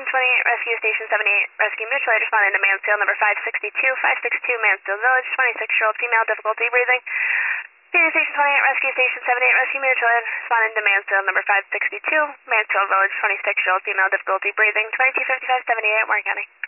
Station 28, Rescue Station 78, Rescue Mutual Aid responding to Mansfield number 562, 562 Mansfield Village, 26-year-old female, difficulty breathing. Union Station 28, Rescue Station 78, Rescue Mutual Aid responding to Mansfield number 562, Mansfield Village, 26-year-old female, difficulty breathing, 225578, Warren County.